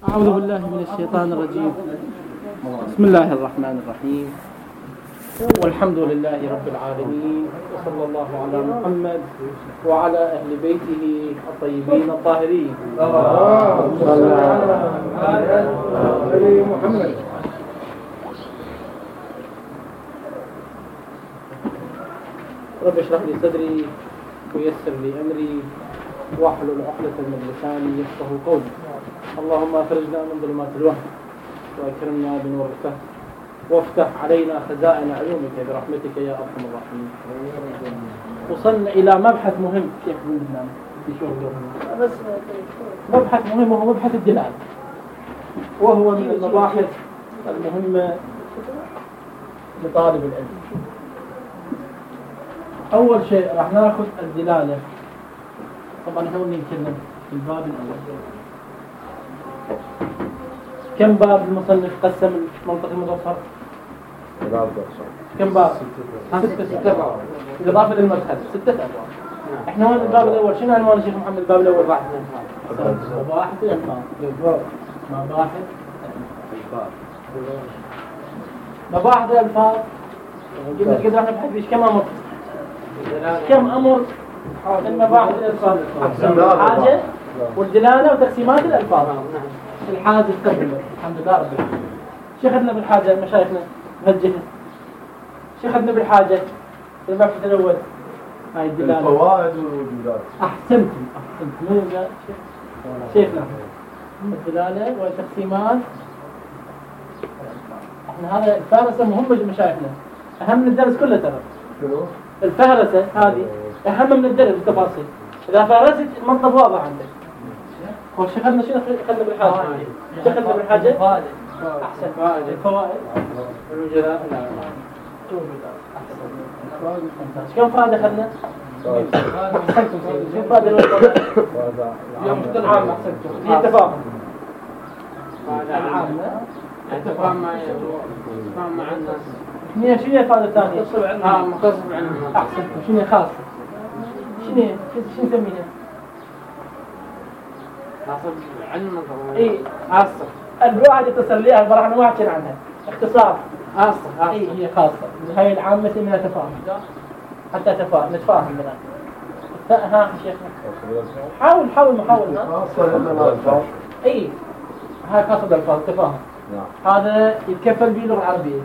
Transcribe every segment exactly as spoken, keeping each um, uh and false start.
أعوذ بالله من الشيطان الرجيم. بسم الله الرحمن الرحيم، والحمد لله رب العالمين، وصلى الله على محمد وعلى أهل بيته الطيبين الطاهرين. اللهم صل على محمد. رب اشرح لي صدري ويسر لي أمري واحلل عقدة من لساني يفقهوا قولي. اللهم أخرجنا من ظلمات الوهم وأكرمنا بنور الفهم وافتح علينا خزائن علومك برحمتك يا أرحم الراحمين. وصلنا إلى مبحث مهم شيخ بن بس مبحث مهم وهو مبحث الدلالة، وهو من المباحث المهمة لطالب العلم. أول شيء راح ناخذ الدلالة. طبعا احنا نتكلم في الباب الأول. كم باب المصنف قسم المنطق المظفر؟ كم باب؟ ستة ستة باب إضافة للمدخل ستة أبواب. احنا هون الباب الأول شنو عنوان الشيخ محمد؟ الباب الأول واحد مباحث الألفاظ. مباحث مباحث الألفاظ. قلنا كده احنا بنحب ايش كم أمر؟ كم أمر المباحث الألفاظ؟ الحاجة والدلالة وتقسيمات الألفاظ. الحاجة تقدم الحمد لله رب العالمين. شيخنا بالحاجة مشايخنا بهالجهة. شيخنا بالحاجة في المبحث الأول هاي الدلالة الفوائد والوجودات. أحسنتم أحسنتم من يا شيخ شيخنا الدلالة وتقسيمات. احنا هذا الفهرسة مهمة لمشايخنا، أهم من الدرس كله ترى. الفهرسة هذه أهم من الدرس بالتفاصيل. إذا فهرست المنطق واضح عندك. هو شغلنا شنو خلنا بالحاجة؟ شغلنا بالحاجة؟ فوائد. أحسن. فوائد. الفوائد. الوجودات. أحسن. كم فائدة أخذنا؟ أحسنتم. كم فائدة الوجودات؟ يوم العام أحسنتم. هي تفاهم. العامة. التفاهم مع التفاهم مع الناس. شنو شنو الفائدة الثانية؟ مختصر عنهم. آه مختصر عنهم. أحسنتم. شنو خاصة؟ شنو شنو نسميها؟ خاصة علم طبعا. إيه خاصة. الواحد يتصل ليها راح نواحكي عنها. اختصار. خاصة. خاصة. إيه هي خاصة. هاي العامة اسمها تفاهم. حتى تفاهم نتفاهم بنا. ها شيخنا. حاول حاول محاولنا. خاصة للألفاظ. إيه. هاي خاصة بالألفاظ تفاهم. نعم. هذا يتكفل به اللغة العربية.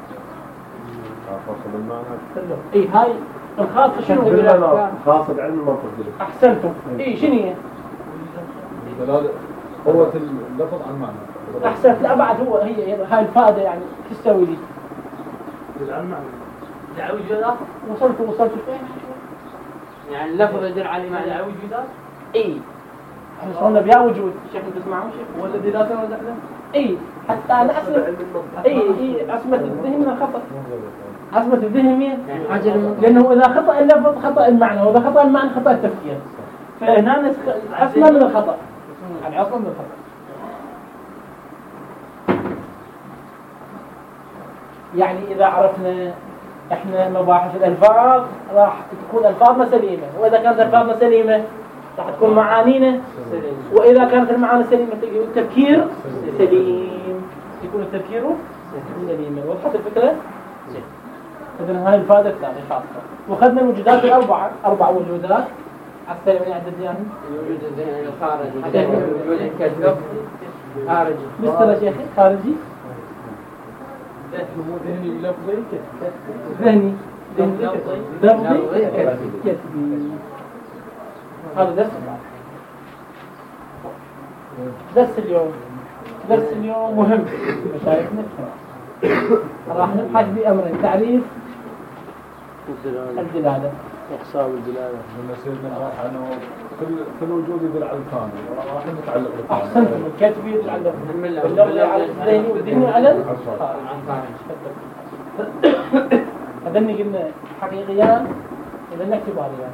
خاصة بالمعنى. إيه هاي الخاصة شنو؟ خاصة بعلم المنطق. أحسنتم. إيه شنو هي؟ دلالة قوة اللفظ عن معنى. أحسنت. لا بعد هو هي هاي الفائدة يعني شو تسوي لي؟ يدل عن معنى. دعوي وجودات. وصلت وصلت فين؟ يعني اللفظ يدل على معنى دعوي وجودات. إيه. إحنا صرنا بيا وجود. شيخ تسمعون شيخ؟ ولا الذي لا ترى نحن. إيه حتى أنا أسمع. إيه إيه عصمة الذهن من الخطأ. عصمة الذهن مين؟ لأنه إذا خطأ اللفظ خطأ المعنى، وإذا خطأ المعنى خطأ التفكير. فهنا عصمة من الخطأ. العصمة من الخطأ. يعني إذا عرفنا إحنا مباحث الألفاظ راح تكون ألفاظنا سليمة، وإذا كانت ألفاظنا سليمة راح تكون معانينا سليمة، وإذا كانت المعاني سليمة تكون التفكير سليم، يكون التفكير سليم. وضحت الفكرة؟ إذن هاي الفائدة الثانية خاصة. وخذنا الوجودات الأربعة، أربع وجودات. عسى من عدد يعني الوجود الذهني الخارجي، الوجود الكذب خارجي. مثل شيخ خارجي. ذهني لفظي ذهني لفظي كتبي. هذا درس درس اليوم. درس اليوم مهم مشايخنا. راح نبحث بأمرين: تعريف الدلالة إقسام الدلالة. لما سيدنا راح أنه كل كل وجود يدل على الثاني، راح نتعلق بالثاني. أحسنتم. الكتب يدل على اللفظ على الذهني والذهني على الخارج. هذني قلنا حقيقيان إذا اعتباريان.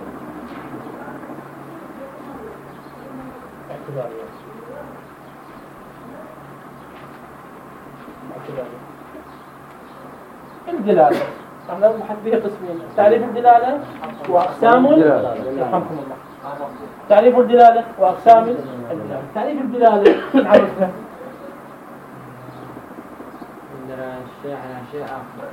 اعتباريان. اعتباريان. الدلالة احنا نبحث بها قسمين: تعريف الدلالة وأقسام. يرحمكم الله. تعريف الدلالة وأقسام الدلالة. تعريف الدلالة نعرفها. عندنا الشيء على شيء آخر.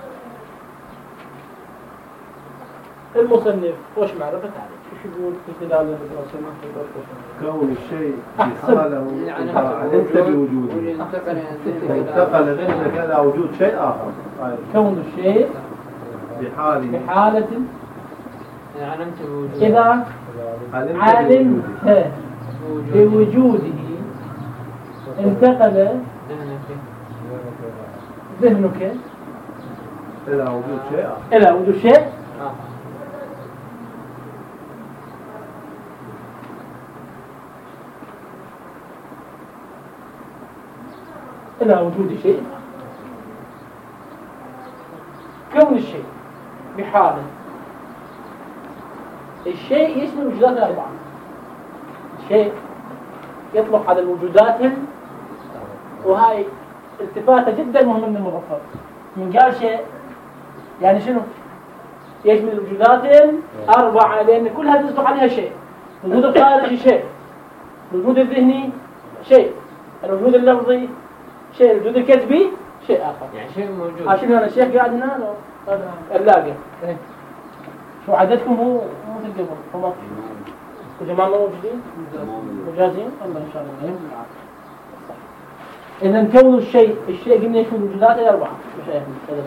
المصنف وش معرفة تعريف؟ شو يقول في الدلالة بالرسمة؟ كون الشيء بحاله يعني إذا علمت بوجوده انتقل انتقل ذهنك إلى وجود شيء آخر. كون الشيء بحاله بحالة إذا علمت بوجوده إذا علمت بوجوده انتقل ذهنك ذهنك إلى وجود شيء آخر. إلى وجود شيء آخر. إلى وجود شيء. كون الشيء بحاله، الشيء يشمل الوجودات الأربعة. الشيء يطلق على الوجودات، وهاي التفاتة جدا مهمة من المضافات. من قال شيء يعني شنو؟ يشمل الوجودات أربعة، لأن كلها تصدق عليها شيء. الوجود الخارجي شيء، الوجود الذهني شيء، الوجود اللفظي شيء، الوجود الكتبي شيء آخر. يعني شيء موجود. عشان هنا الشيخ قاعد هنا لو هذا اللاقي. شو عددكم؟ هو مو مثل قبل هم الجماعة موجودين مجازين الله إن شاء الله. إذا كون الشيء الشيء قلنا يشمل الوجودات الأربعة. مش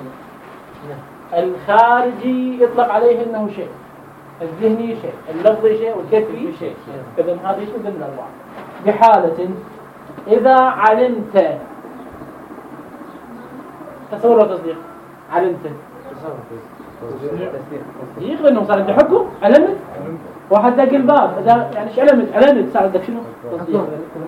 الخارجي يطلق عليه إنه شيء، الذهني شيء، اللفظي شيء، والكتبي شيء. إذا هذا يشمل ضمن الأربعة. بحالة إذا علمت، تصور وتصديق. علمت تصديق لأنه صار عندي حكم. علمت واحد دق الباب إذا يعني إيش علمت؟ علمت صار عندك شنو؟ تصديق.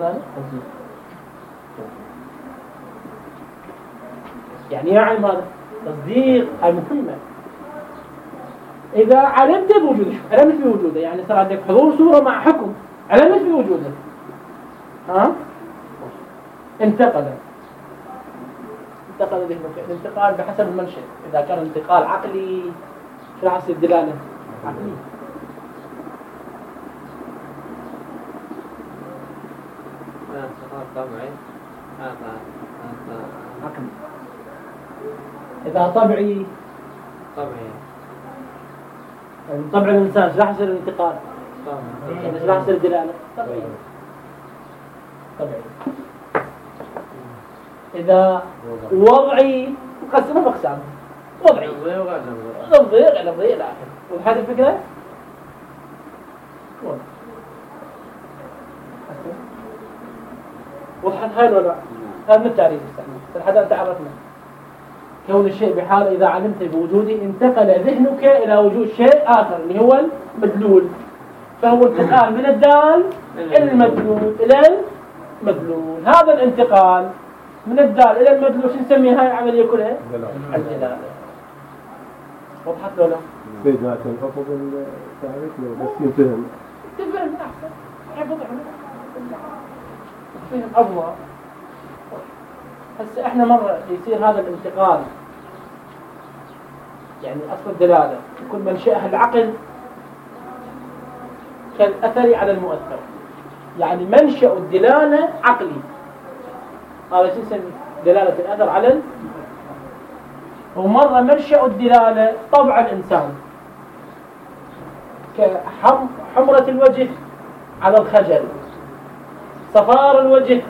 يعني يعني ماذا؟ تصديق. هاي مهمة. إذا علمت بوجوده، علمت بوجوده يعني صار عندك حضور صورة مع حكم. علمت بوجوده، ها؟ انتقل انتقل ذهنك. الانتقال بحسب المنشأ. إذا كان انتقال عقلي شو راح يصير دلالة؟ عقلي. انتقال طبعي. عقلي. إذا طبعي طبعي. طبع الإنسان شو راح يصير الانتقال؟ طبعي. يعني شو راح يصير الدلالة؟ طبعي. طبعي. إذا وضعي مقسمة بأقسام. وضعي لفظي لفظي إلى آخره. وضحت الفكرة؟ وضحت هاي ولا لا؟ هذا من التعريف السنة لحد أن تعرفنا. كون الشيء بحال إذا علمت بوجوده انتقل ذهنك إلى وجود شيء آخر اللي هو المدلول. فهو انتقال من الدال إلى المدلول إلى المدلول. هذا الانتقال من الدال إلى المدلول شو نسمي هاي العملية كلها؟ الدلالة. وضحت له لا؟ بذات الحفظ التعريف لو بس يفهم. تفهم أحسن. حفظ فهم أفضل. هسه إحنا مرة يصير هذا الانتقال يعني أصل الدلالة يكون منشأها العقل كالأثر على المؤثر. يعني منشأ الدلالة عقلي. هذا شو نسميه؟ دلالة الأثر على ال... ومرة منشأ الدلالة طبع الإنسان كحمرة الوجه على الخجل، صفار الوجه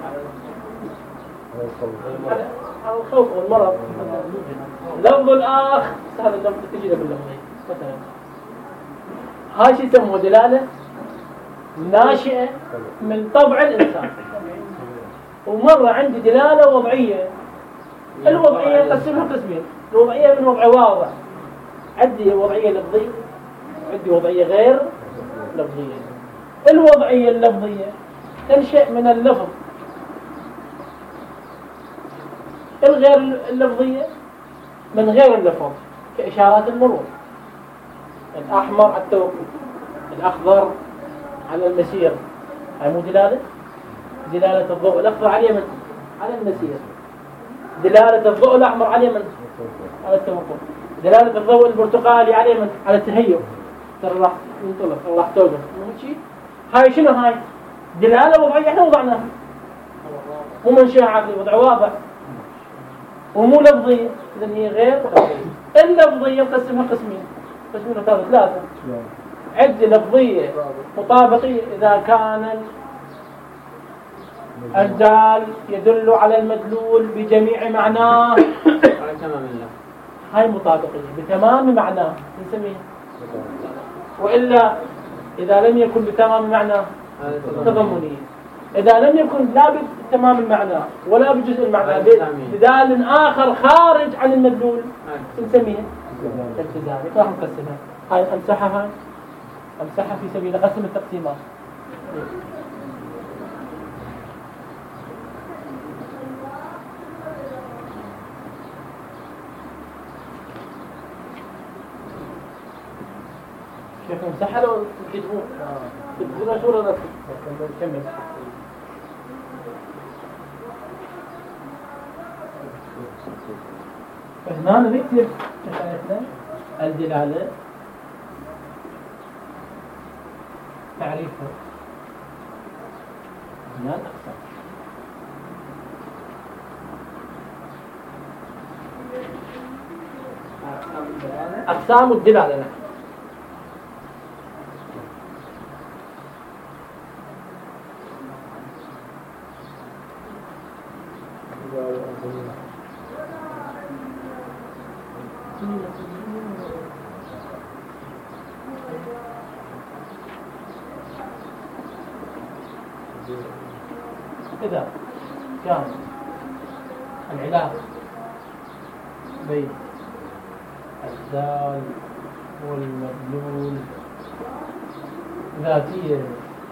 على الخوف والمرض. لفظ الآخ هذا اللفظ تجي له باللفظين مثلا. هاي شو يسموه؟ دلالة ناشئة من طبع الإنسان. ومرة عندي دلالة وضعية. الوضعية نقسمها قسمين. الوضعية من وضع واضح. عندي وضعية لفظية، عندي وضعية غير لفظية. الوضعية اللفظية تنشأ من اللفظ. الغير اللفظية من غير اللفظ كإشارات المرور. الأحمر على التوقف، الأخضر على المسير. هاي مو دلالة؟ دلالة الضوء الأخضر على اليمن على المسير. دلالة الضوء الأحمر على اليمن على التوقف. دلالة الضوء البرتقالي على اليمن على التهيؤ. ترى راح ينطلق راح توقف. مو شيء. هاي شنو هاي؟ دلالة وضعية احنا وضعناها، مو منشأ عقلي، وضع واضح، ومو لفظية، إذن هي غير لفظية. اللفظية نقسمها قسمين، قسمين ثلاثة ثلاثة. عد لفظية مطابقية إذا كان الدال يدل على المدلول بجميع معناه، على تمام الله، هاي مطابقية بتمام معناه نسميها. وإلا إذا لم يكن بتمام معناه تضمنية. إذا لم يكن لا بتمام المعنى ولا بجزء المعنى بدال آخر خارج عن المدلول نسميها التزامي. راح نقسمها، هاي أمسحها أمسحها في سبيل قسم التقسيمات. كيف نمسحها لو تكتبون تكتبون شو ولا نكمل؟ فهنا نكتب شفايفنا الدلالة تعريفها هنا الأقسام. أقسام الدلالة إذا كان العلاقة بين الدال والمدلول ذاتية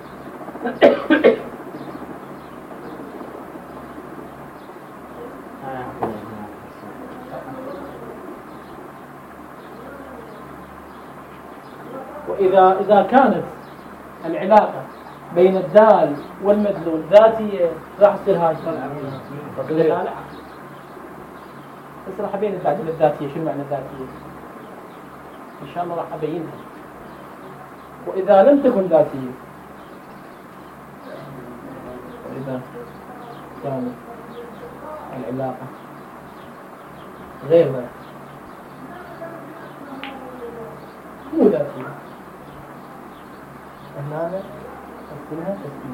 وإذا إذا كانت العلاقة بين الدال والمدلول ذاتية راح تصير هاي لا بس راح أبين التعديل الذاتية شو معنى الذاتية إن شاء الله راح أبينها. وإذا لم تكن ذاتية، وإذا كانت العلاقة غير ذاتية مو ذاتية، هنا نقسمها تسمية.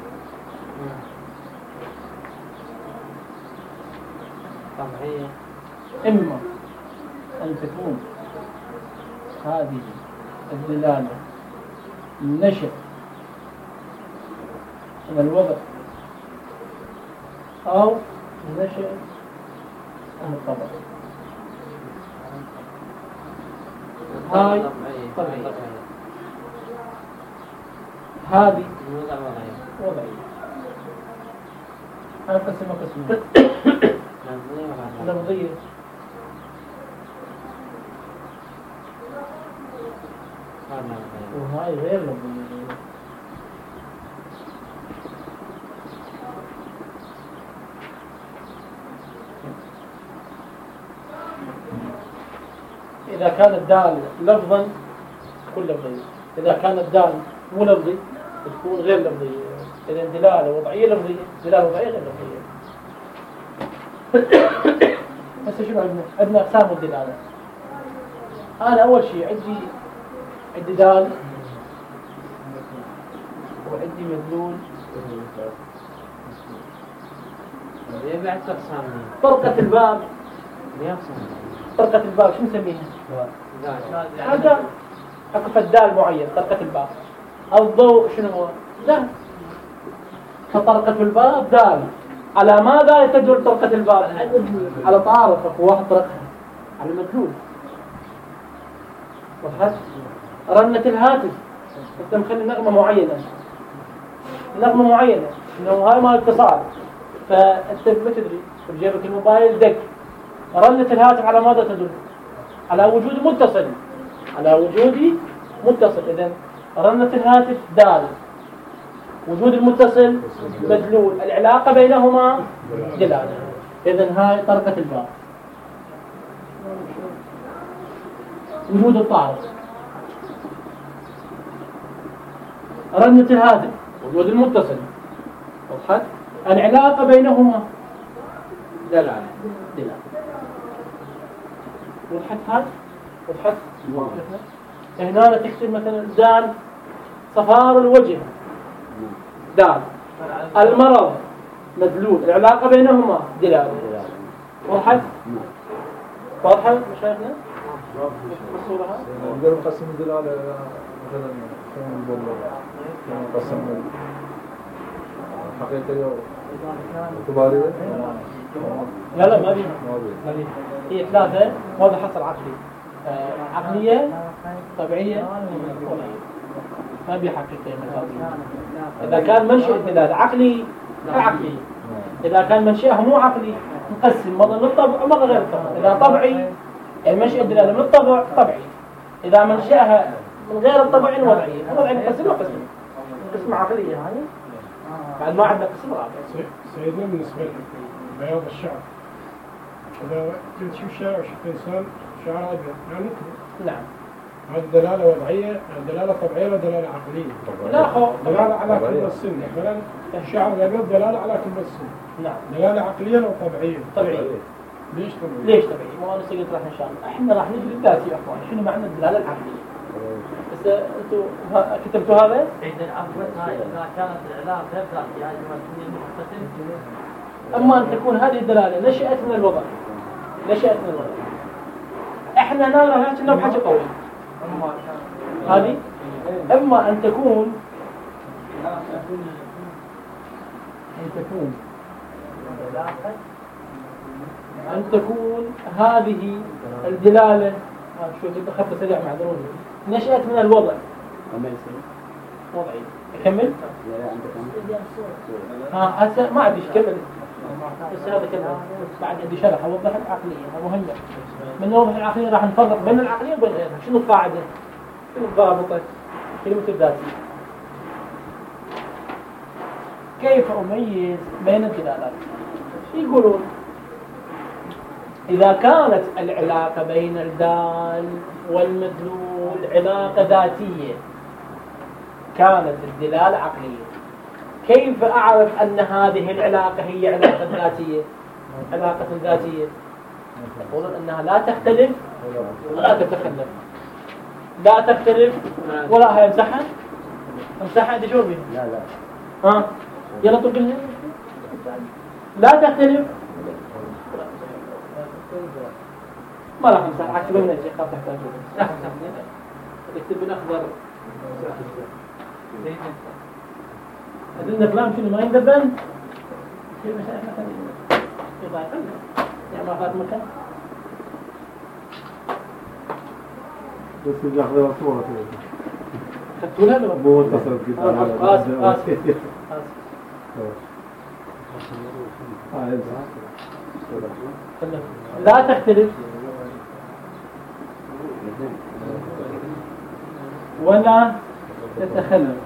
طبيعية، إما أن تكون هذه الدلالة نشأ من الوضع أو نشأ من الطبع. هاي طبيعية، هذه وضعية. هاي قسمة قسمة لفظية وهاي غير لفظية. إذا كان الدال لفظا تكون لفظية، إذا كان الدال مو لفظي تكون غير لفظية. إذا دلالة وضعية لفظية، دلالة وضعية غير لفظية. هسه شنو عندنا؟ عندنا أقسام الدلالة. أنا أول شيء عندي عندي دال وعندي مدلول. ليه بعد أقسام؟ طرقة الباب. ليه أقسام؟ طرقة الباب شو نسميها؟ هذا أقف الدال معين طرقة الباب. الضوء شنو هو؟ دال. فطرقة الباب دال. على ماذا تدل طرقة الباب؟ على طارق واحد طرقها على المدلول. وضحت؟ رنة الهاتف انت مخلي نغمة معينة، نغمة معينة انه هاي ما اتصال، فانت ما تدري بجيبك الموبايل دق. رنة الهاتف على ماذا تدل؟ على وجود متصل، على وجود متصل. اذا رنة الهاتف دال، وجود المتصل مدلول، العلاقة بينهما دلالة. اذا هاي طرقة الباب. وجود الطارق، رنة الهاتف، وجود المتصل، وضحت؟ العلاقة بينهما دلالة. دلالة. وضحت هاي؟ وضحت؟ هنا تكتب مثلا دال صفار الوجه دال المرض مدلول، العلاقة بينهما دلالة. وضحت؟ واضحة مشايخنا؟ الصورة هاي؟ نقدر نقسم الدلالة مثلا شلون نقول شلون نقسم الحقيقية واعتبارية؟ لا لا ما بيها. ما بي. ما بيها. هي ثلاثة وهذا حصر عقلي. آه عقلية طبيعية وضعية. ما بيها حقيقية مجازية. إذا كان منشأ الدلالة عقلي عقلي. إذا كان منشأه مو عقلي نقسم مرة للطبع ومرة غير الطبع. إذا طبعي يعني منشأ الدلالة من الطبع طبعي. إذا منشأها من غير الطبع وضعية. الوضعية نقسمها قسم. قسم عقلية هاي. بعد ما عندنا قسم رابع. سيدنا بالنسبة لبياض الشعر إذا كنت تشوف شعر وشوف إنسان شعر أبيض يعني نعم. هذه دلالة وضعية دلالة طبيعية ودلالة عقلية. لا خو. دلالة على كبر السن مثلا الشعر الأبيض دلالة على كبر السن. نعم. دلالة عقلية أو طبيعية؟ طبيعية. ليش طبيعية؟ ليش طبيعي؟ ما أنا سقيت راح إن شاء الله. إحنا راح نجي للذاتي يا أخوان. شنو معنى الدلالة العقلية؟ بس أنتوا كتبتوا هذا؟ إذا عقلتها إذا كانت العلاقة ذاتية هذه ما تكون أما أن تكون هذه الدلالة نشأت من الوضع. نشأت من الوضع. إحنا نرى هذا كأنه بحاجة قوي. هذه إما أن تكون أن تكون أن تكون هذه الدلالة شو خط سريع معذرون نشأت من الوضع. وضعي. أكمل؟ ها هسه ما عندي كمل. بس هذا كلام بعد عندي شرح أوضح العقلية مهمة. من نوضح العقلية راح نفرق بين العقلية وبين غيرها. شنو القاعدة؟ شنو الضابطة؟ كلمة الذاتية. كيف أميز بين الدلالات؟ يقولون إذا كانت العلاقة بين الدال والمدلول علاقة ذاتية كانت الدلالة عقلية. كيف أعرف أن هذه العلاقة هي علاقة ذاتية؟ علاقة ذاتية يقولون أنها لا تختلف ولا تتخلف. لا تختلف ولا هي امسحها امسحها دي شو بيها؟ لا لا. ها يلا طب لنا لا تختلف ما راح امسح عكس بينا شيء خاف تحتاج راح امسح اكتب بالاخضر. هذول كلام شنو ما يندبن في مشاكل ثانيه يضايق يعني ما فات مكان بس اللي أخذها صورة خدتوا لها لو مو اتصلت قلت آسف آسف لا تختلف ولا تتخلف.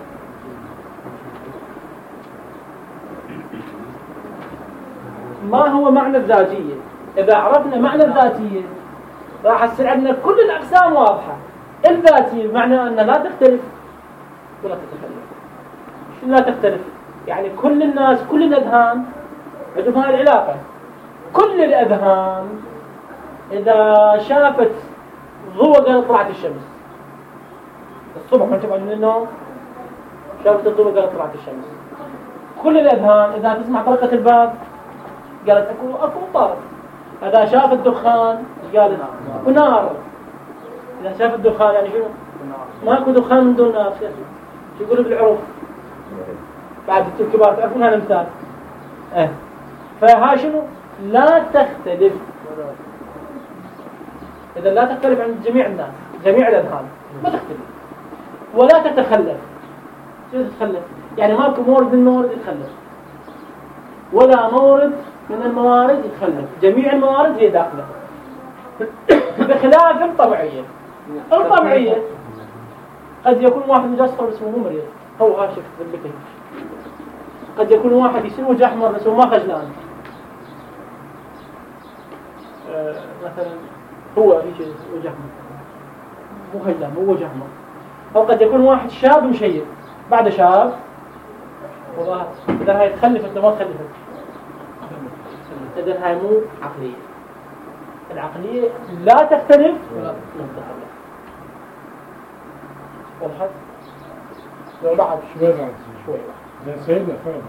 ما هو معنى الذاتية؟ إذا عرفنا معنى الذاتية راح تصير عندنا كل الأقسام واضحة. الذاتية معنى أن لا تختلف ولا تتخلف. شو لا تختلف؟ يعني كل الناس كل الأذهان عندهم هاي العلاقة. كل الأذهان إذا شافت ضوء قال طلعت الشمس الصبح ما تبعد من النوم شافت الضوء قال طلعت الشمس. كل الأذهان إذا تسمع طرقة الباب قالت أكو أكو طارق. إذا شاف الدخان قالت أكو نار. إذا شاف الدخان يعني شنو؟ ما أكو دخان من دون نار. شو يقولوا بالعروف؟ بعد الكبار تعرفون هذا المثال. إيه فها شنو؟ لا تختلف. إذا لا تختلف عند جميع الناس جميع الأذهان ما تختلف ولا تتخلف. شو تتخلف؟ يعني ماكو مورد من الموارد يتخلف ولا مورد من الموارد يتخلف. جميع الموارد هي داخله بخلاف الطبيعية. الطبيعية قد يكون واحد مجسر بس مو مريض هو هاشف بالبكي. قد يكون واحد يصير وجه أحمر بس هو ما خجلان. أه مثلا هو هيك وجه أحمر مو خجلان مو وجه أحمر. أو قد يكون واحد شاب مشيب بعد شاب وظاهر إذا هاي تخلفت ولا ما تخلفت؟ إذا هاي مو عقلية. العقلية لا تختلف ولا تتخلف. وضحت؟ لو بعد شوي بعد شوي زين سيدنا فرضا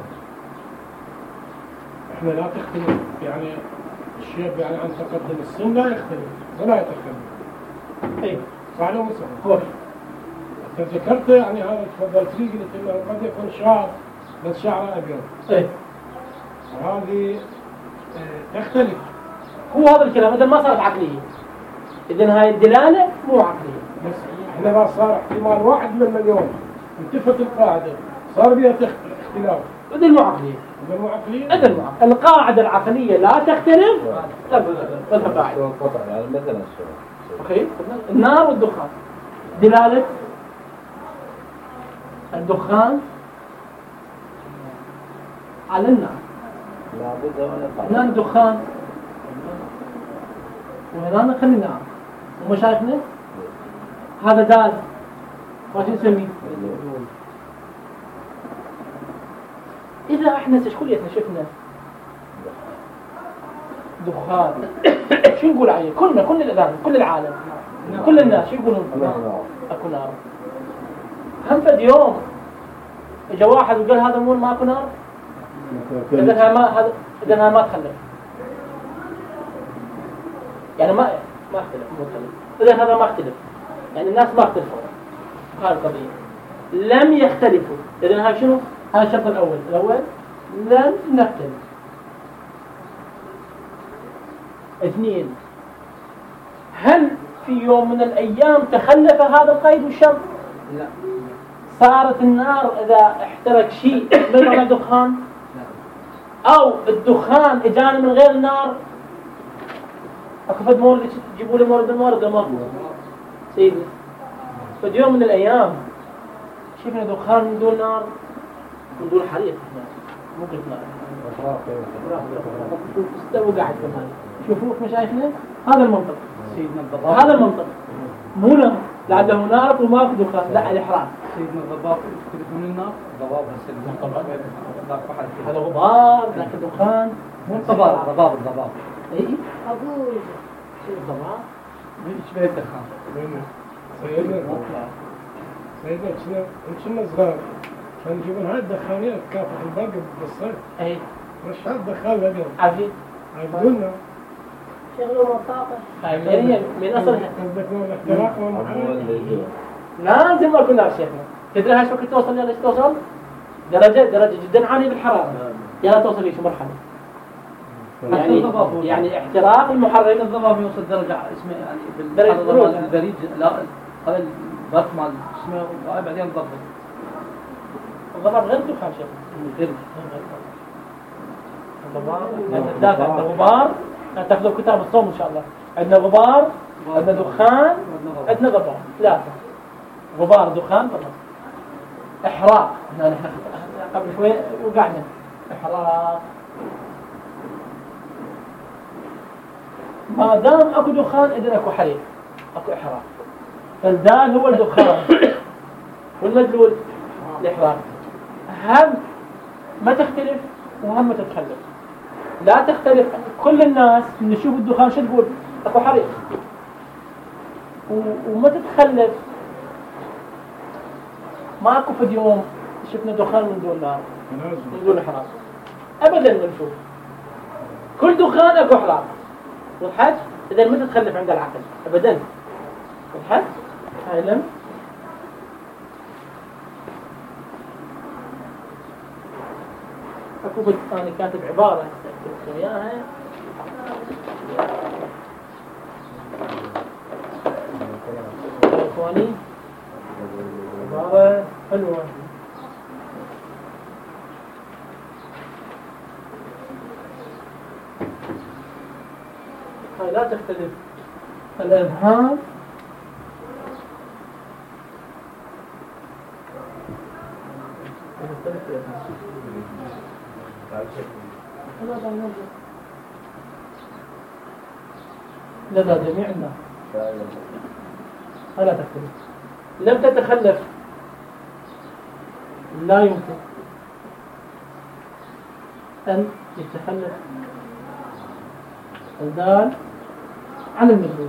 احنا لا تختلف يعني الشيب يعني عن تقدم السن لا يختلف ولا يتخلف. اي صح لو مثلا هو انت ذكرت يعني هذا تفضلت لي قلت انه قد يكون شعر بس شعره ابيض. اي وهذه اه تختلف. هو هذا الكلام إذا ما صارت عقلية. إذا هاي الدلالة مو عقلية. بس احنا ما صار احتمال واحد من المليون انتفت القاعده صار بها تخ- اختلاف. إذا مو عقلية. اذا مو عقليه إذا مو عقلية. القاعدة العقلية لا تختلف. لا بدها قاعدة. قطع يعني مثلا السؤال. أوكي. النار والدخان. دلالة الدخان على النار. لابد ولا هنا الدخان وهنا نخلي النار. ومشايخنا هذا دال ما شو نسميه؟ إذا إحنا كليتنا شفنا دخان شو نقول عليه؟ كلنا كل الأذان كل العالم كل الناس شو يقولون؟ أكو نار. هم فد يوم إجا واحد وقال هذا مو ماكو نار. إذا ما هذا إذا ما تخلف يعني ما ما اختلف مو اختلف. إذا هذا ما اختلف يعني الناس ما اختلفوا هذه القضية لم يختلفوا. إذا هاي شنو؟ هذا الشرط الأول. الأول لم نختلف. اثنين هل في يوم من الأيام تخلف هذا القيد والشرط؟ لا. صارت النار إذا احترق شيء من على دخان أو الدخان إجانا من غير النار أكو فد مورد تجيبوا لي مورد المورد ما سيدي. فد يوم من الأيام شفنا دخان من دون نار من دون حريق مو قلت نار استوى قاعد في هذا. شوفوا مشايخنا هذا المنطق سيدنا الضباب. هذا المنطق مو لا لعله نار وما في دخان لا الإحراق. سيدنا الضباب يختلف من النار. ضباب سيدنا الضباب. هذا غبار ذاك دخان مو الضباب ضباب الضباب. اي اقول شو الضباب يشبه الدخان. سيدنا سيدنا كنا كنا صغار كانوا يجيبون هاي الدخانية تكافح البرق بالصيف. اي مش هذا الدخان الأبيض. عارفين هاي بدوننا. شغلوا مطاقة هي من اصلها قصدك نوع الاحتراق والمحرق. لازم ما كنا شيخنا. تدري هاي شو كنت توصل ليش توصل؟ درجة درجة جدا عالية بالحرارة. يا لا توصل ليش مرحلة. يعني يعني احتراق المحرك. الضباب يوصل درجة اسمه يعني درجة بالحرارة مال البريد. لا هذا البرق مال اسمه وهاي بعدين ضبط. الضباب غير دخان شيخ. غير الضباب عندنا غبار تاخذوا كتاب الصوم ان شاء الله. عندنا غبار عندنا دخان عندنا ضباب ثلاثة. غبار دخان ضباب. احراق هنا نحن قبل شوي وقعنا احراق. ما دام اكو دخان اذا اكو حريق اكو احراق. فالدال هو الدخان والمدلول الاحراق. هم ما تختلف وهم ما تتخلف. لا تختلف. كل الناس نشوف الدخان شو تقول اكو حريق وما تتخلف. ماكو في اليوم شفنا دخان من دون نار من دون احراق ابدا. ما نشوف كل دخان اكو احراق. وضحت؟ اذا ما تتخلف عند العقل ابدا. وضحت؟ هاي لم اكو بد انا كاتب عباره اكتب وياها يا اخواني. عباره حلوه. هاي لا تختلف. الإبهام لدى جميع الناس لا تختلف. لم تتخلف لا يمكن أن يتخلف الدال عن المدلول.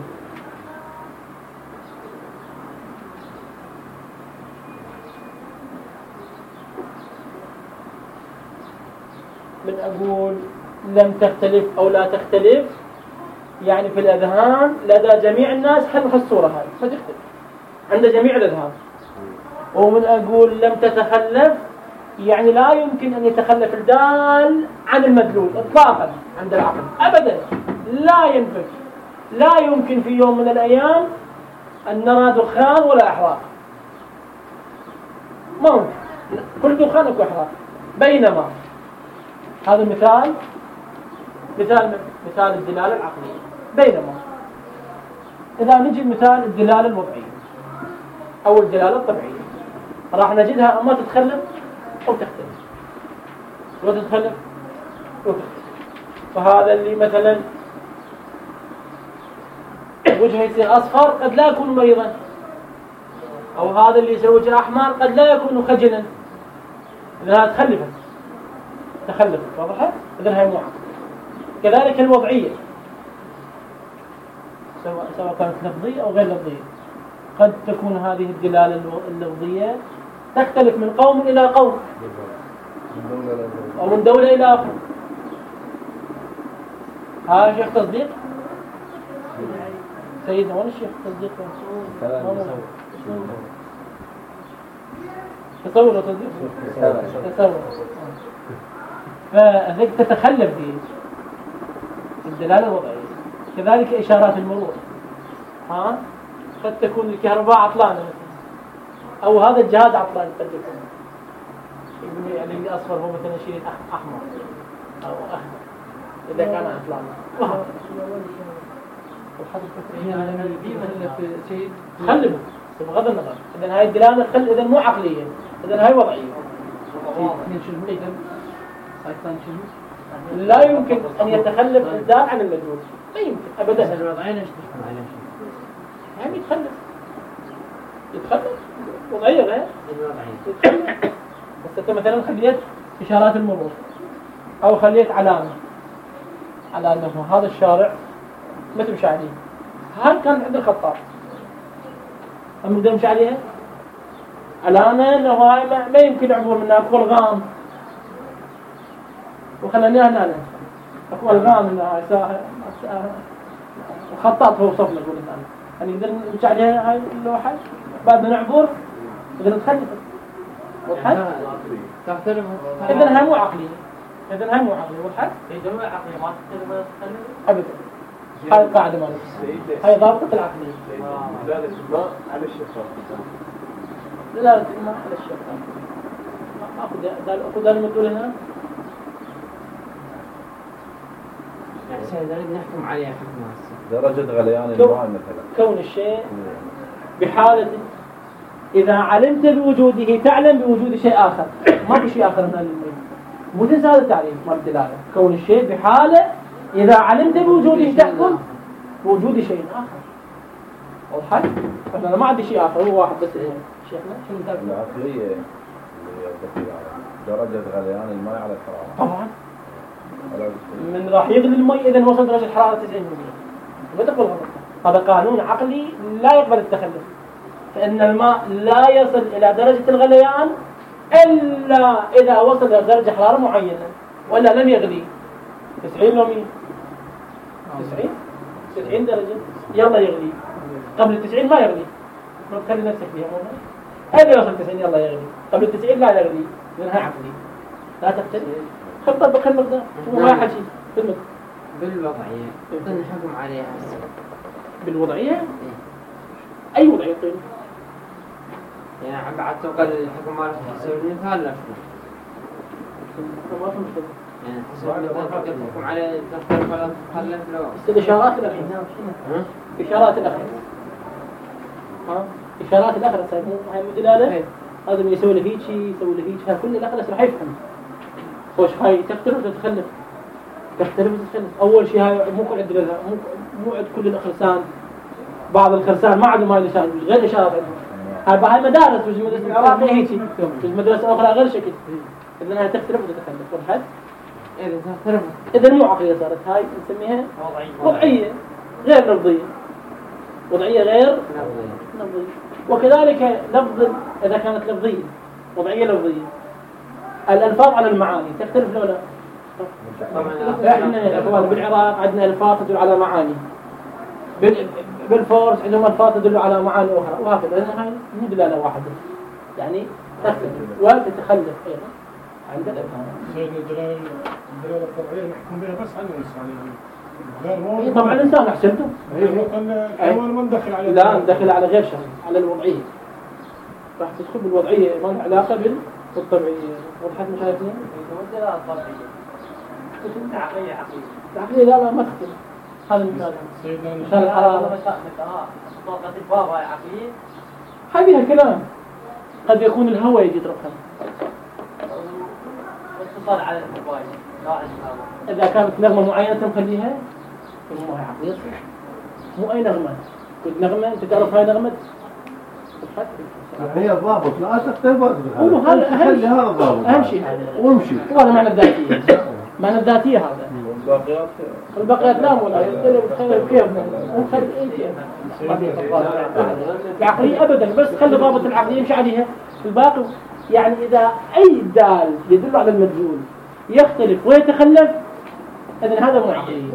من أقول لم تختلف أو لا تختلف، يعني في الأذهان لدى جميع الناس حذف الصورة هذه فتختلف عند جميع الأذهان. ومن أقول لم تتخلف، يعني لا يمكن أن يتخلف الدال عن المدلول إطلاقا عند العقل أبدا، لا ينفك، لا يمكن في يوم من الأيام أن نرى دخان ولا إحراق، ما ممكن، كل دخان أو إحراق. بينما هذا مثال مثال مثال الدلالة العقلية. بينما إذا نجي مثال الدلالة الوضعية أو الدلالة الطبيعية، راح نجدها أما تتخلف أو تختلف، وتتخلف وتختلف. فهذا اللي مثلا وجهه يصير أصفر قد لا يكون مريضا، أو هذا اللي يصير وجهه أحمر قد لا يكون خجلا، إذا تخلفت تخلفت واضحة؟ إذن هي معاقبة. كذلك الوضعية سواء سواء كانت لفظية أو غير لفظية، قد تكون هذه الدلالة اللفظية تختلف من قوم إلى قوم أو من دولة إلى آخر. ها شيخ تصديق سيدنا، وين الشيخ تصديق؟ تصور وتصديق تصور. فهيك تتخلف دي الدلالة الوضعية. كذلك إشارات المرور، ها قد تكون الكهرباء عطلانة مثلا، أو هذا الجهاز عطلان قد يكون، يعني اللي أصفر هو مثلا شيء أحمر أو أخضر إذا كان عطلان. خلبه بغض النظر. إذن هاي الدلالة خل إذن مو عقلية، إذن هاي وضعية. لا يمكن أن يتخلف الدال عن المدلول، لا يمكن أبدا. الوضعين ايش تحكم عليهم؟ يعني يتخلف يتخلف وضعية غير الوضعين يتخلف. بس أنت مثلا خليت إشارات المرور أو خليت علامة على أنه هذا الشارع ما تمشي عليه، هل كان عند الخطاب أم نقدر نمشي عليها؟ علامة أنه هاي ما, ما يمكن عبور منها، أكو الغام وخلناها هنا أكو الغام إنها هاي ساحة الخطاط هو صفنا نقول الآن، يعني نقدر نمشي عليها هاي اللوحة بعد ما نعبر نقدر نتخلف والحد. إذن هاي مو عقلية، إذن هاي مو عقلية والحد في دولة عقلية ما تختلف ولا تختلف أبدا. هاي القاعدة ما نفس هاي ضابطة العقلية. دلالة الماء على الشفاف. دلالة الماء على الشفاف. أخذ دال أخذ دال المدلول هنا. سيدنا نحكم عليها حكم هسه. درجة غليان الماء مثلا. كون الشيء بحالة إذا علمت بوجوده تعلم بوجود شيء آخر، ما في شيء آخر من الماء. مو تنسى هذا التعريف مال الدلالة. كون الشيء بحالة إذا علمت بوجوده تحكم بوجود شيء آخر. واضح؟ فأنا ما عندي شيء آخر، هو واحد بس. شيخنا شو نتابع؟ العقلية اللي يدخل درجة غليان الماء على الحرارة. طبعا. من راح يغلي الماء إذا وصل درجة الحرارة تسعين بالمئة. ما تقبل غلط. هذا قانون عقلي لا يقبل التخلف. فإن الماء لا يصل إلى درجة الغليان إلا إذا وصل إلى درجة حرارة معينة، ولا لم يغلي. تسعين لو مين؟ تسعين؟ تسعين درجة يلا يغلي. قبل التسعين ما يغلي. ما تخلي نفسك فيها مولا. هذا يوصل تسعين يلا يغلي. قبل التسعين لا يغلي. لأنها عقلي. لا تختلف. خطة بقى المقدار. هو واحد شيء. بالمقدار. بالوضعية. نحكم عليها هسه. بالوضعية؟ أي وضعية طيب؟ يعني بعد توقع الحكم مالك تسوي المثال لا شنو؟ ما فهمت كذا. يعني تسوي المثال تحكم عليه تختلف ولا تخلف لو. بس الإشارات الأخيرة. ها؟ إشارات الأخيرة. ها؟ إشارات الأخيرة سايبون هاي مدلالة. هذا اللي يسوي له هيك شيء يسوي له هيك شيء كل الأخيرة راح يفهم. خوش هاي تختلف وتتخلف. تختلف وتتخلف. أول شيء هاي مو كل عند مو مو عند كل الخرسان. بعض الخرسان ما عندهم هاي الإشارات غير إشارات عندهم. هاي بهاي مدارس في المدرسة العراقية هيك في المدرسة الأخرى غير شكل. إذن هاي تختلف وتتخلف والحد إذا تختلف إذا مو عقلية صارت هاي نسميها وضعية غير لفظية. وضعية غير لفظية. وكذلك لفظ إذا كانت لفظية وضعية لفظية الألفاظ على المعاني تختلف ولا لا؟ احنا اخوان بالعراق عندنا الفاظ تدل على معاني، بالفارس عندهم الفاظ تدل على معاني اخرى، وهكذا. لان هاي مو دلاله واحده، يعني تختلف وتتخلف ايضا عند الافهام. سيدنا الدلاله الدلاله الطبيعيه نحكم بها بس على الانسان يعني غير طبعا الانسان احسنته الحيوان ما ندخل عليه، لا ندخل على غير شخص، على الوضعيه. راح تدخل بالوضعيه ما لها علاقه بالطبيعيه. وضحت مشايخنا؟ الدلاله الطبيعيه عقلية عقلية العقلية لا لا ما تختلف. هذا مثال مثال الحرارة طاقة الباب هاي عقلية، هاي فيها كلام. قد يكون الهواء يجي يتركها واتصال على الموبايل لا إذا كانت نغمة معينة نخليها مو هاي عقلية صح. مو أي نغمة، كنت نغمة أنت تعرف هاي نغمة هي الضابط لا تختلف. هو هذا خلي هذا الضابط أهم شيء هذا وامشي. وهذا معنى الذاتية. معنى الذاتية هذا. والباقيات الباقيات لا ولا يختلف كيف نخلي إيه كيف العقلية أبدا، بس خلي ضابط العقلية يمشي عليها. الباقي يعني إذا أي دال يدل على المدلول يختلف ويتخلف إذن هذا مو عقلية.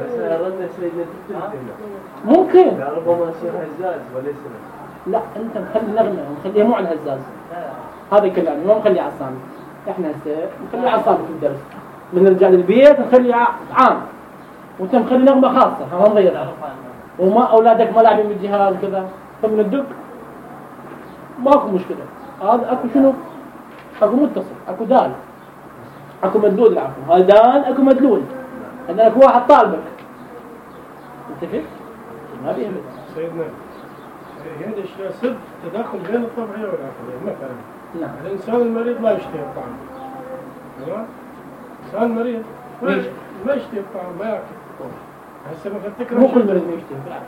ممكن ربما يصير هزاز وليس لا أنت مخلي نغمة ومخليها مو على الهزاز. هذا كلامي ما مخلي على الصامت. إحنا هسه مخلي على الصامت في الدرس، بنرجع للبيت نخلي عام وانت مخلي نغمة خاصة ما نغيرها. وما أولادك ما لاعبين بالجهاز كذا فمن الدق ماكو مشكلة. هذا أكو شنو؟ أكو متصل، أكو دال، أكو مدلول. العفو هذا دال أكو مدلول. هذا أكو واحد طالبك متفق؟ ما بيهم سيدنا هذا الشيء سب تداخل بين الطبيعية والعقلية. مثلا نعم الإنسان المريض لا يشتهي الطعام، تمام؟ إنسان مريض ما ما يشتهي الطعام ما يأكل. هسه مثلا تكره مو كل مريض ما يشتهي بالعكس.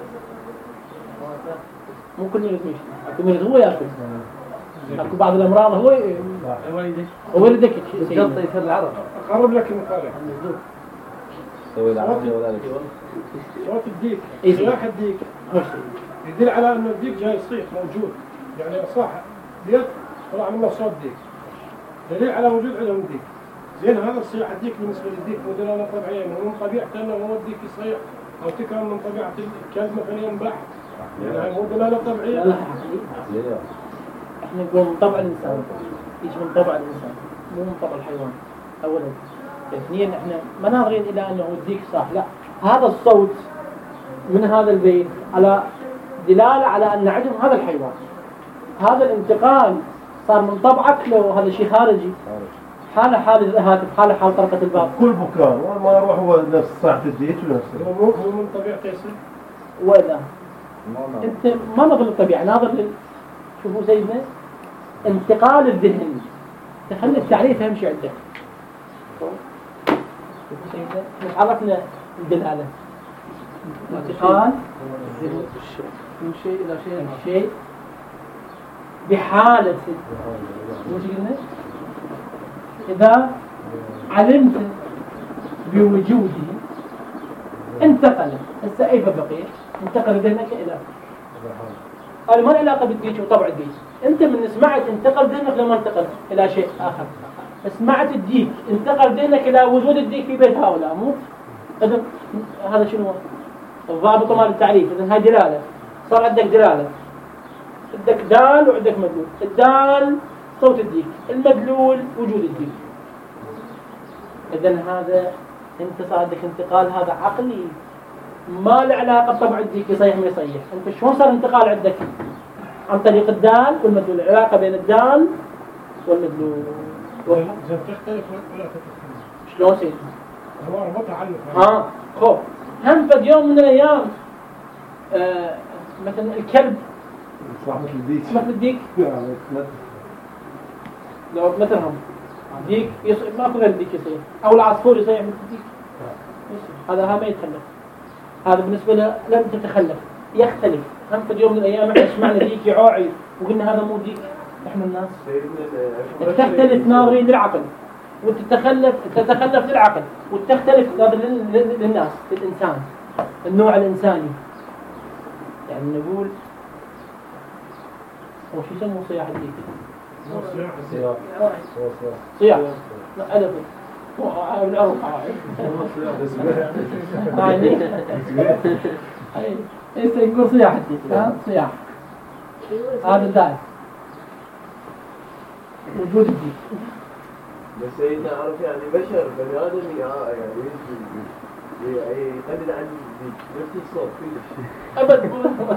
مو كل مريض ما يشتهي. أكو مريض هو يأكل. أكو بعض الأمراض هو هو ولدك الجلطة يصير العرق. أقرب لك المثال. سوي العربية ولا صوت الديك، إيه. صياح الديك يدل على أن الديك جاي يصيح موجود، يعني صاح بيت طلع منه صوت ديك، دليل على وجود عندهم ديك. زين هذا الصياح الديك بالنسبة للديك مو دلالة طبيعية، من طبيعته أنه هو الديك يصيح، أو تكرم من طبيعة الكلب مثلا ينبح، يعني هاي مو دلالة طبيعية. لا حقيقي. احنا نقول من طبع الإنسان، يجي من طبع الإنسان مو من طبع الحيوان. أولا اثنين احنا ما ناظرين إلى أنه الديك صح، لا هذا الصوت من هذا البيت على دلالة على أن عندهم هذا الحيوان. هذا الانتقال صار من طبعك لو هذا شيء خارجي، حالة حال الهاتف، حالة حال طرقة الباب. كل بكان ما يروح هو نفس صاحب الديت ونفسه. مو مو من طبيعته يصير. وإذا أنت ما نظر للطبيعة، ناظر لل شوفوا سيدنا انتقال الذهن. تخلي التعريف أهم شيء عندك. شوفوا سيدنا احنا عرفنا الدلالة. انتقال من شيء إلى شيء شيء بحالة وش قلنا؟ إذا علمت بوجوده انتقل. هسه أي بقية انتقل ذهنك إلى هذا ما له علاقة بالديك وطبع الديك. أنت من سمعت انتقل ذهنك لما انتقل إلى شيء آخر. سمعت الديك انتقل ذهنك إلى وجود الديك في بيت هؤلاء. مو إذا هذا شنو هو؟ الضابط مال التعريف. إذا هاي دلالة، صار عندك دلالة، عندك دال وعندك مدلول. الدال صوت الديك، المدلول وجود الديك. إذا هذا أنت صار عندك انتقال هذا عقلي ما له علاقة بطبع الديك يصيح ما يصيح. أنت شلون صار انتقال عندك؟ عن طريق الدال والمدلول، العلاقة بين الدال والمدلول. زين تختلف ولا تختلف؟ شلون سيدي؟ هو ربطها عنه. ها خوف هم فد يوم من الأيام آه مثلا الكلب صاحب الديت مثل الديك لو مثلهم ديك يصيح ما غير الديك يصيح، أو العصفور يصيح مثل الديك. هذا ها ما يتخلف. هذا بالنسبة له لم تتخلف، يختلف. هم في يوم من الأيام احنا سمعنا ديك يعوعي وقلنا هذا مو ديك. احنا الناس تختلف ناظرين للعقل. وتتخلف تتخلف للعقل وتختلف للناس للإنسان النوع الإنساني. يعني نقول وش يسموه صياح الديك؟ صياح صياح لا ألف من أروح هاي هاي إيش يقول صياح الديك ها صياح هذا الداعي وجود الديك. بس نعرف يعني بشر بني آدم يعني يقلد عن نفس الصوت كلش أبد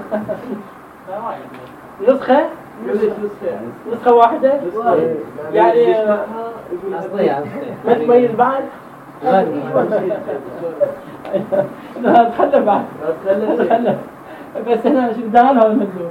نسخة نسخة واحدة يعني أصلية ما تبين بعد لا تخلف بعد تخلف بس هنا شو دهان هذا المدلول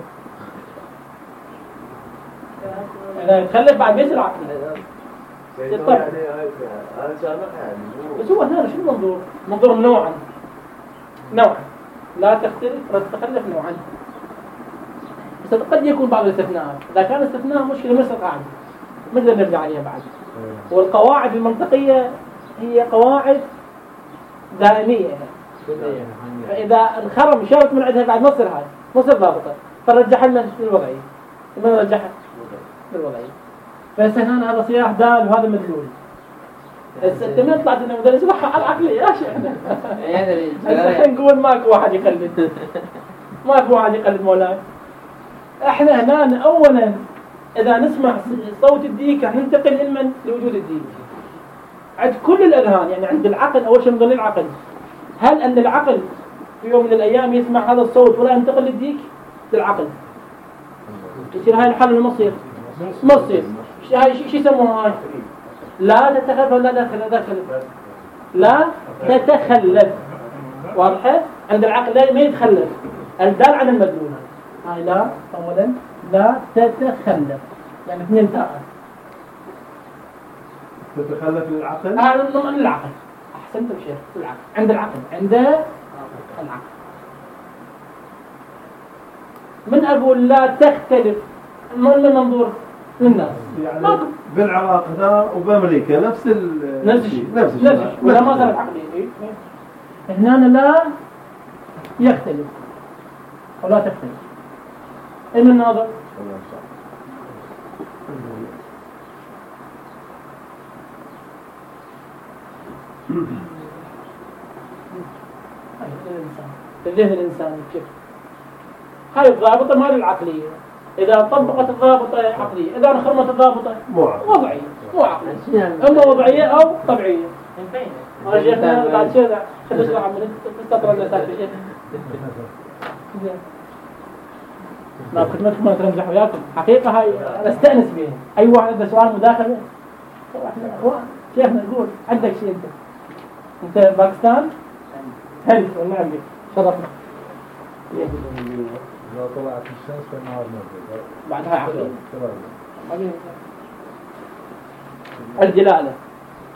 لا تخلف بعد بيسرع يعني أنا سامح يعني بس هو هنا شو المنظور؟ منظور نوعا نوعا لا تختلف بس تخلف نوعا. بس قد يكون بعض الاستثناءات إذا كان استثناء مشكلة مثل القاعدة مثل نرجع عليها بعد. والقواعد المنطقية هي قواعد دائمية فإذا انخرم شرط من عندها بعد مصر هاي مصر ضابطة فرجح لنا للوضعية لما رجحها للوضعية. فسهان هذا صياح دال وهذا مدلول. انت من طلعت انه مدرس صح العقلية يا شيخ الحين نقول ماكو واحد يقلد ماكو واحد يقلد مولاي. احنا هنا اولا اذا نسمع صوت الديك راح ننتقل لمن لوجود الديك عند كل الاذهان. يعني عند العقل اول شيء من ضمن العقل هل ان العقل في يوم من الايام يسمع هذا الصوت ولا ينتقل للديك للعقل يصير هاي الحالة المصير مصير هاي شو يسموها هاي لا تتخلف ولا دخل دخل لا تتخلف واضحة عند العقل لا ما يتخلف الدال عن المدلول هاي لا اولا لا تتخلف يعني اثنين تاء تتخلف للعقل هذا من ضمن العقل. احسنت بشير العقل عند العقل عند العقل. من اقول لا تختلف من المنظور للناس يعني بالعراق هنا وبامريكا نفس ال نفس الشيء نفس الشيء الشيء ولا ما صارت عقلية هنا لا يختلف ولا تختلف. اين الناظر؟ الذهن الإنساني كيف هاي الضابطة ما للعقلية. إذا طبقت الضابطة عقلية إذا انخرمت الضابطة وضعية مو عقلية إما وضعية أو طبيعية. ما شيخنا بعد شيء خلنا نشرح من تستطرد نساك بشيء ما بخدمتكم ما ترمزح وياكم حقيقة هاي أنا استأنس بيها. أي واحد عنده سؤال مداخلة شيخنا نقول عندك شيء أنت أنت باكستان هل والنعم بك شرفنا لو طلعت الشمس في النهار نزل بعدها عقلية. الدلالة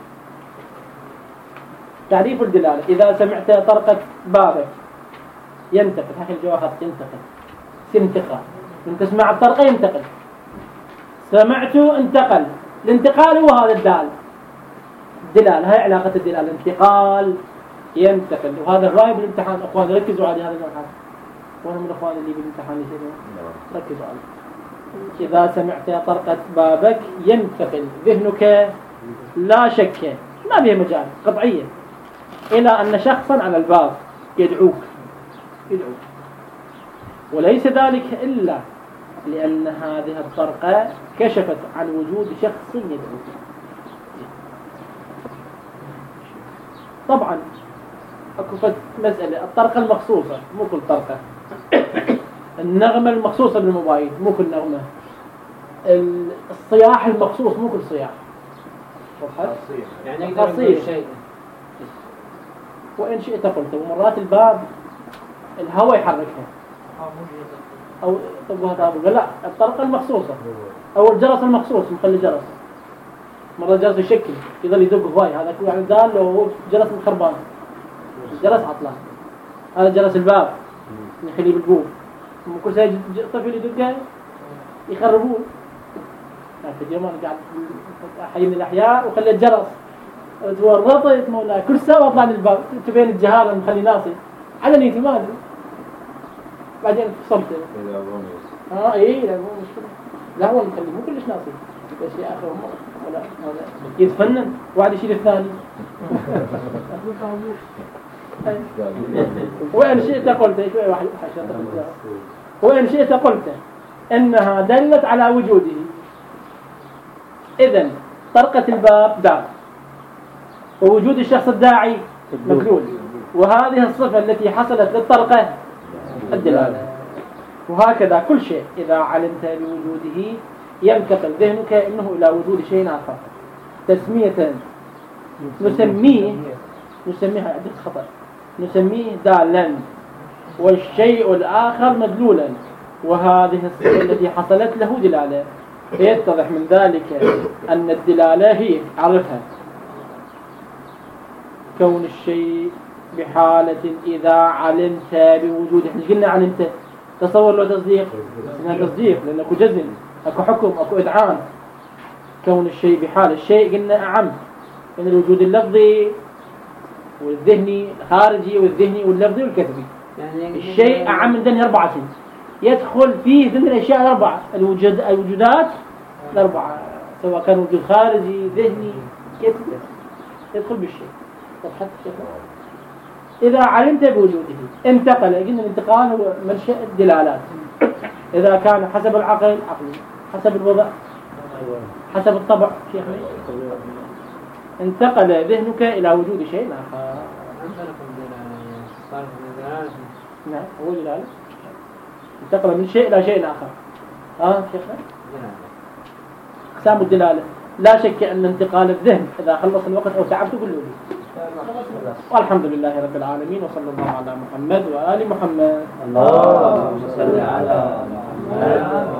تعريف الدلالة إذا سمعت طرقة بابك ينتقل هاي الجواهر ينتقل يصير انتقال من تسمع الطرقة ينتقل سمعته انتقل الانتقال هو هذا الدال الدلالة هاي علاقة الدلالة انتقال ينتقل. وهذا الرأي بالامتحان أخوان ركزوا على هذا المرحلة وانا من الأخوان اللي بالامتحان يسيرون ركزوا عليه. إذا سمعت طرقة بابك ينتقل ذهنك لا شك ما فيه مجال قطعية إلى أن شخصا على الباب يدعوك يدعوك وليس ذلك إلا لأن هذه الطرقة كشفت عن وجود شخص يدعوك. طبعا أكو مسألة الطرقة المخصوصة مو كل طرقة النغمة المخصوصة بالموبايل مو كل نغمة الصياح المخصوص مو كل صياح يعني يقدر شيء وإن شئت قلت ومرات الباب الهواء يحركها أو طبها طابقة لا الطرقة المخصوصة أو الجرس المخصوص مخلي جرس مرة جرس يشكل يظل يدق هواي هذا كله يعني دال لو جرس الخربان جرس عطلان هذا جرس الباب يخليه بالبوب كل شيء طفل يدقه يخربوه في اليوم أنا قاعد أحيي من الأحياء وخليت جرس تورطت مولاي كل ساعة وأطلع للباب تبين الجهالة مخلي ناسي على نيتي ما أدري بعدين فصلت اه ايه لا مو مشكلة لا هو مخلي مو كلش ناسي بس يا أخي ولا ولا يتفنن واحد يشيل الثاني وإن شئت قلت واحد وإن شئت قلت إنها دلت على وجوده إذن طرقة الباب دار ووجود الشخص الداعي مدلول وهذه الصفة التي حصلت للطرقة الدلالة وهكذا كل شيء إذا علمت بوجوده ينتقل ذهنك إنه إلى وجود شيء آخر تسمية نسميه نسميها عدة خطأ نسميه دالا والشيء الآخر مدلولا وهذه الصفة التي حصلت له دلالة فيتضح من ذلك أن الدلالة هي عرفها كون الشيء بحالة إذا علمت بوجوده احنا قلنا علمت تصور له تصديق اسمها تصديق لأن أكو جزم أكو حكم أكو إذعان كون الشيء بحال الشيء قلنا أعم من الوجود اللفظي والذهني الخارجي والذهني واللفظي والكتبي يعني الشيء أعم من ذهني أربعة يدخل فيه ذهن الأشياء الأربعة الوجود الوجودات الأربعة سواء كان وجود خارجي ذهني كتبي يدخل بالشيء وضحت إذا علمت بوجوده انتقل قلنا الانتقال هو منشأ الدلالات إذا كان حسب العقل عقلي حسب الوضع حسب الطبع شيخنا انتقل ذهنك إلى وجود شيء آخر نعم هو دلالة انتقل من شيء إلى شيء آخر ها شيخنا أقسام الدلالة لا شك أن انتقال الذهن إذا خلص الوقت أو تعبت كله لي والحمد لله رب العالمين وصلى الله على محمد وآل محمد اللهم صل على محمد